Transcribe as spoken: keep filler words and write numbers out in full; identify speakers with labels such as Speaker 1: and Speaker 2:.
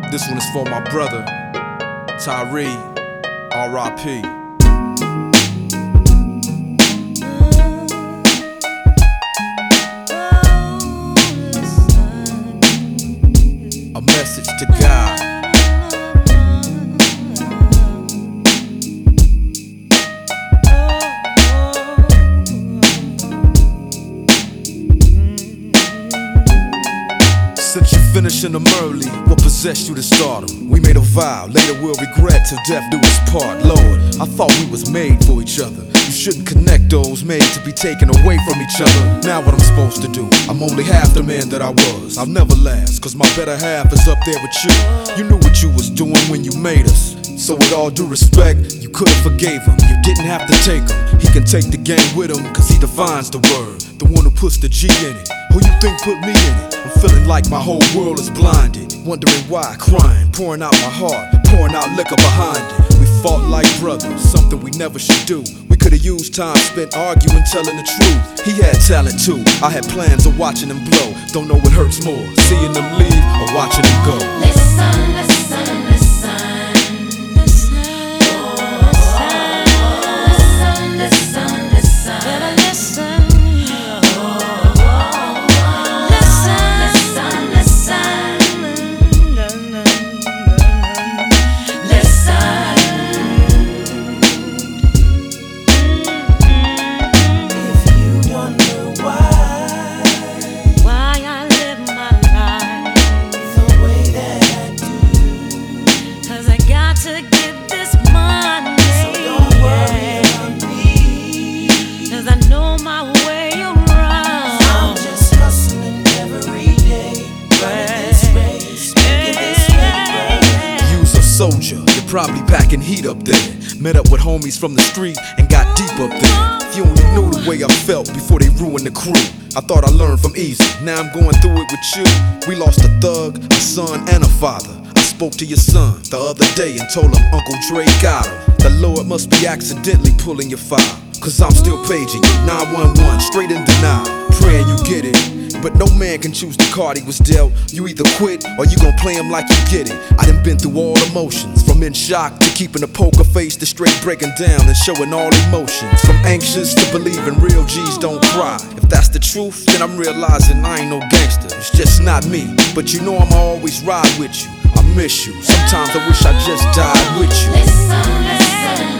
Speaker 1: This one is for my brother, Tyree, R I P A message to God. Since you finishing them early, what possessed you to stardom? We made a vow, later we'll regret till death do us part. Lord, I thought we was made for each other. You shouldn't connect those made to be taken away from each other. Now what I'm supposed to do? I'm only half the man that I was. I'll never last, cause my better half is up there with you. You knew what you was doing when you made us. So with all due respect, you could've forgave him. You didn't have to take him. He can take the game with him, cause he defines the word. The one who puts the G in it. Who you think put me in it? I'm feeling like my whole world is blinded. Wondering why, crying, pouring out my heart, pouring out liquor behind it. We fought like brothers, something we never should do. We could've used time spent arguing, telling the truth. He had talent too, I had plans of watching him blow. Don't know what hurts more, seeing them leave or watching him go.
Speaker 2: Listen, listen, listen.
Speaker 3: To get this money, so don't worry about me, cause I know my way around.
Speaker 2: I'm just hustling every day, running this race, making this paper.
Speaker 1: You's a soldier, you're probably packing heat up there. Met up with homies from the street and got deep up there. If you only knew the way I felt before they ruined the crew. I thought I learned from easy, now I'm going through it with you. We lost a thug, a son, and a father. Spoke to your son the other day and told him Uncle Dre got him. The Lord must be accidentally pulling your file, cause I'm still paging you, nine one one, straight in denial, praying you get it. But no man can choose the card he was dealt. You either quit or you gon' play him like you get it. I done been through all emotions, from in shock to keeping a poker face to straight breaking down and showing all emotions. From anxious to believing real G's don't cry. If that's the truth, then I'm realizing I ain't no gangster. It's just not me, but you know I'ma always ride with you. I miss you. Sometimes I wish I just died with you.
Speaker 2: Listen, listen.